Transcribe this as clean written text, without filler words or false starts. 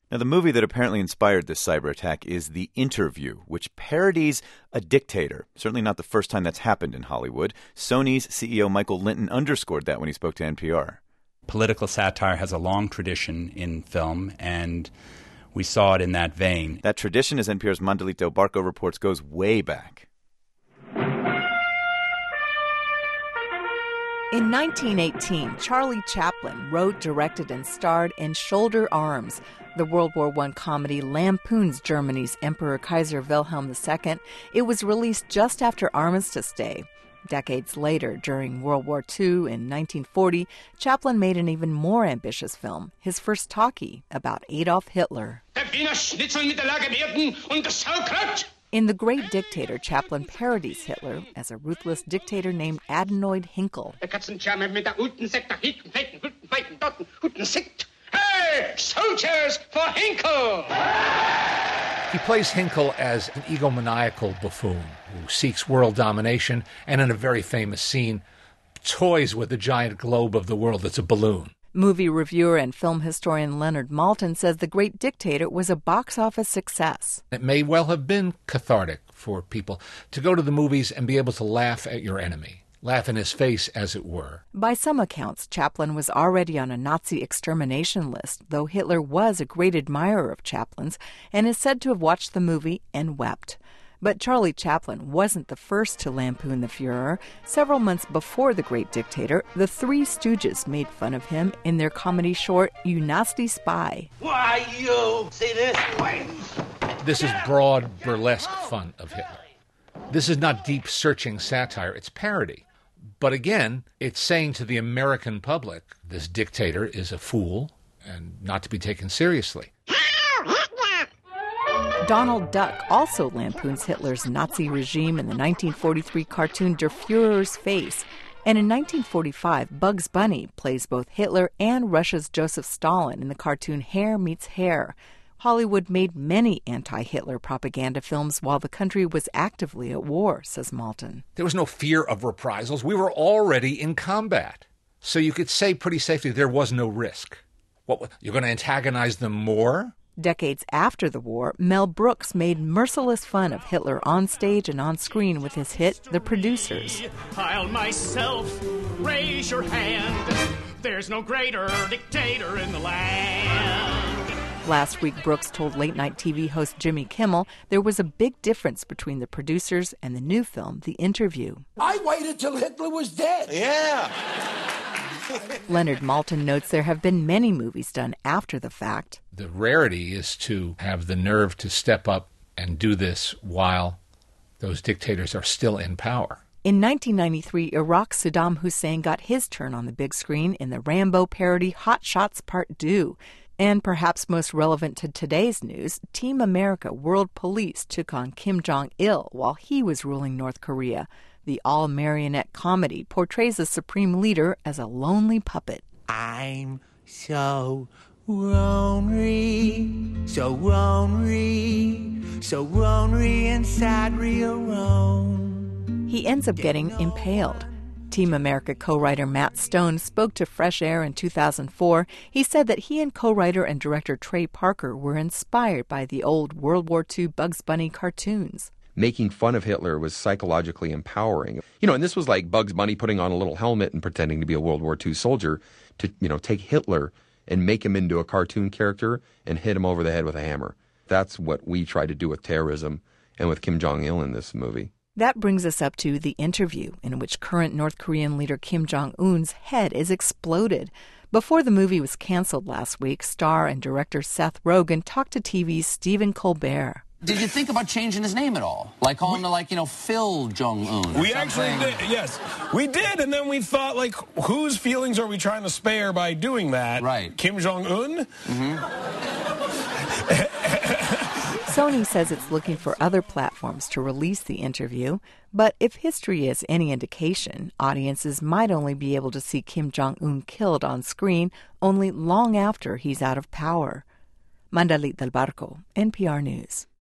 Now, the movie that apparently inspired this cyber attack is The Interview, which parodies a dictator. Certainly not the first time that's happened in Hollywood. Sony's CEO Michael Linton underscored that when he spoke to NPR. Political satire has a long tradition in film, and we saw it in that vein. That tradition, as NPR's Mandelito Barco reports, goes way back. In 1918, Charlie Chaplin wrote, directed, and starred in Shoulder Arms. The World War I comedy lampoons Germany's Emperor Kaiser Wilhelm II. It was released just after Armistice Day. Decades later, during World War II in 1940, Chaplin made an even more ambitious film, his first talkie, about Adolf Hitler. In The Great Dictator, Chaplin parodies Hitler as a ruthless dictator named Adenoid Hinkle. Hey, soldiers for Hinkle! He plays Hinkle as an egomaniacal buffoon who seeks world domination and, in a very famous scene, toys with the giant globe of the world that's a balloon. Movie reviewer and film historian Leonard Maltin says The Great Dictator was a box office success. It may well have been cathartic for people to go to the movies and be able to laugh at your enemy. Laugh in his face, as it were. By some accounts, Chaplin was already on a Nazi extermination list, though Hitler was a great admirer of Chaplin's and is said to have watched the movie and wept. But Charlie Chaplin wasn't the first to lampoon the Fuhrer. Several months before The Great Dictator, the Three Stooges made fun of him in their comedy short, You Nasty Spy. Why, you see this way? This is broad, burlesque fun of Hitler. This is not deep, searching satire. It's parody. But again, it's saying to the American public, this dictator is a fool and not to be taken seriously. Donald Duck also lampoons Hitler's Nazi regime in the 1943 cartoon Der Führer's Face. And in 1945, Bugs Bunny plays both Hitler and Russia's Joseph Stalin in the cartoon Hair Meets Hair. Hollywood made many anti-Hitler propaganda films while the country was actively at war, says Maltin. There was no fear of reprisals. We were already in combat. So you could say pretty safely there was no risk. What, you're going to antagonize them more? Decades after the war, Mel Brooks made merciless fun of Hitler on stage and on screen with his hit, The Producers. I'll myself raise your hand. There's no greater dictator in the land. Last week, Brooks told late-night TV host Jimmy Kimmel there was a big difference between The Producers and the new film, The Interview. I waited till Hitler was dead. Yeah. Leonard Maltin notes there have been many movies done after the fact. The rarity is to have the nerve to step up and do this while those dictators are still in power. In 1993, Iraq's Saddam Hussein got his turn on the big screen in the Rambo parody Hot Shots Part 2. And perhaps most relevant to today's news, Team America World Police took on Kim Jong-il while he was ruling North Korea. The all-marionette comedy portrays the supreme leader as a lonely puppet. I'm so lonely, so lonely, so lonely inside real Rome. He ends up getting impaled. Team America co-writer Matt Stone spoke to Fresh Air in 2004. He said that he and co-writer and director Trey Parker were inspired by the old World War II Bugs Bunny cartoons. Making fun of Hitler was psychologically empowering. And this was like Bugs Bunny putting on a little helmet and pretending to be a World War II soldier to, take Hitler and make him into a cartoon character and hit him over the head with a hammer. That's what we tried to do with terrorism and with Kim Jong-il in this movie. That brings us up to The Interview, in which current North Korean leader Kim Jong-un's head is exploded. Before the movie was canceled last week, star and director Seth Rogen talked to TV's Stephen Colbert. Did you think about changing his name at all? Like calling him, Phil Jong-un? We actually did, yes. We did, and then we thought, whose feelings are we trying to spare by doing that? Right. Kim Jong-un? Sony says it's looking for other platforms to release The Interview, but if history is any indication, audiences might only be able to see Kim Jong-un killed on screen only long after he's out of power. Mandalit del Barco, NPR News.